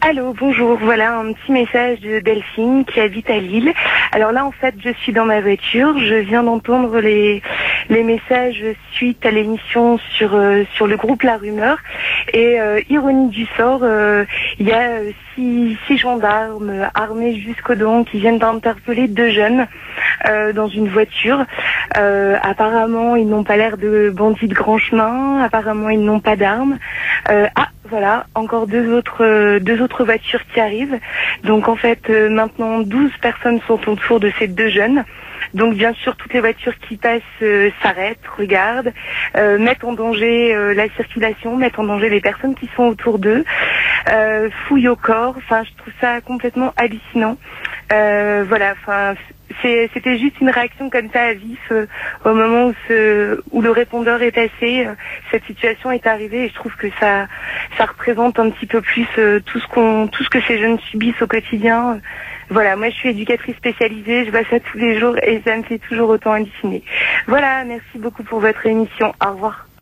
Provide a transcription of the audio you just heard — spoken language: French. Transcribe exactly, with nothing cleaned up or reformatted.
Allô, bonjour. Voilà un petit message de Delphine qui habite à Lille. Alors là, en fait, je suis dans ma voiture. Je viens d'entendre les les messages suite à l'émission sur euh, sur le groupe La Rumeur. Et euh, ironie du sort, euh, il y a euh, six, six gendarmes armés jusqu'aux dents qui viennent d'interpeller deux jeunes euh, dans une voiture. Euh, apparemment, ils n'ont pas l'air de bandits de grand chemin. Apparemment, ils n'ont pas d'armes. Euh, ah, voilà, encore deux autres euh, deux autres voitures qui arrivent. Donc en fait, euh, maintenant douze personnes sont autour de ces deux jeunes. Donc bien sûr, toutes les voitures qui passent euh, s'arrêtent, regardent, euh, mettent en danger euh, la circulation, mettent en danger les personnes qui sont autour d'eux, euh, fouillent au corps. Enfin, je trouve ça complètement hallucinant. Euh, voilà, enfin, c'est, c'était juste une réaction comme ça à vif euh, au moment où, ce, où le répondeur est passé. Euh, cette situation est arrivée et je trouve que ça, ça représente un petit peu plus euh, tout ce qu'on, tout ce que ces jeunes subissent au quotidien. Voilà, moi je suis éducatrice spécialisée, je vois ça tous les jours et ça me fait toujours autant halluciner. Voilà, merci beaucoup pour votre émission. Au revoir.